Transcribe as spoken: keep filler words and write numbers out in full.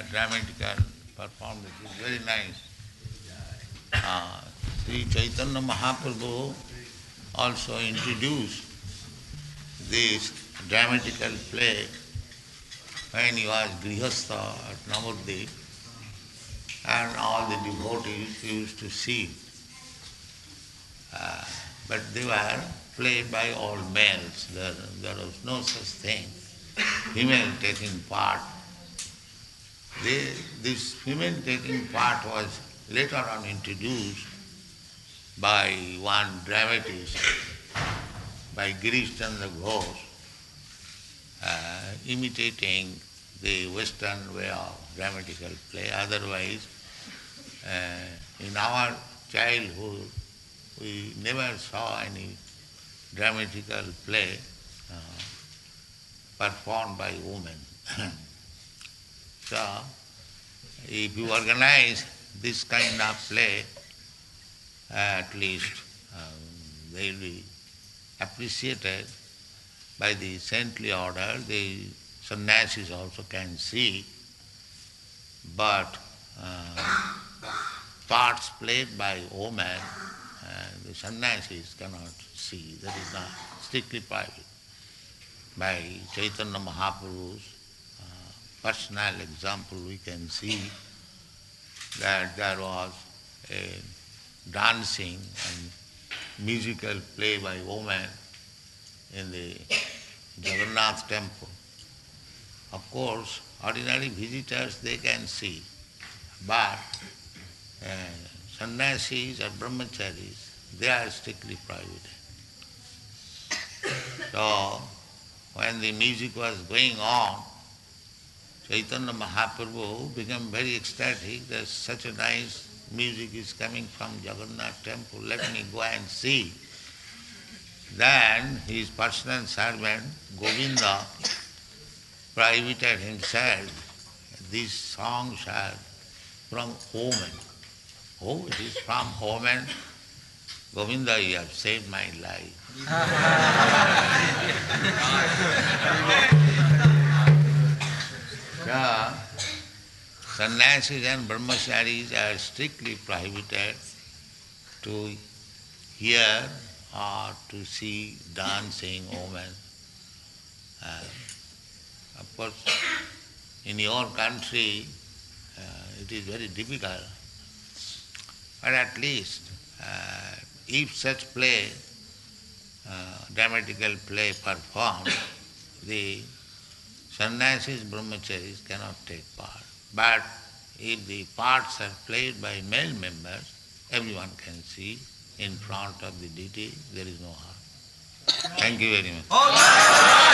dramatical performance is very nice. Uh, Sri Chaitanya Mahaprabhu also introduced this dramatical play when he was Grihastha at Navadvip, and all the devotees used to see. Uh, but they were played by all males. There, there was no such thing, female taking part. They, this female taking part was later on introduced by one dramatist, by Girish Chandra Ghosh, uh, imitating the Western way of dramatical play. Otherwise, uh, in our childhood, we never saw any dramatical play uh, performed by women. So, if you organize this kind of play, at least um, they will be appreciated by the saintly order. The sannyasis also can see, but uh, parts played by women, uh, the sannyasis cannot see. That is not strictly private. By Chaitanya Mahaprabhu's personal example, we can see that there was a dancing and musical play by women in the Jagannath temple. Of course, ordinary visitors, they can see, but uh, sannyasis or brahmacharis, they are strictly private. So, when the music was going on, Chaitanya Mahaprabhu became very ecstatic that such a nice music is coming from Jagannath temple, let me go and see. Then his personal servant, Govinda, prohibited himself. These songs are from women. Oh, it is from women? Govinda, you have saved my life. So, sannyasis and brahmacharis are strictly prohibited to hear or to see dancing women. Uh, of course, in your country, uh, it is very difficult. But at least, uh, if such play, uh, dramatical play performed, the sannyasis, brahmacharis cannot take part. But if the parts are played by male members, everyone can see in front of the deity, there is no harm. Thank you very much.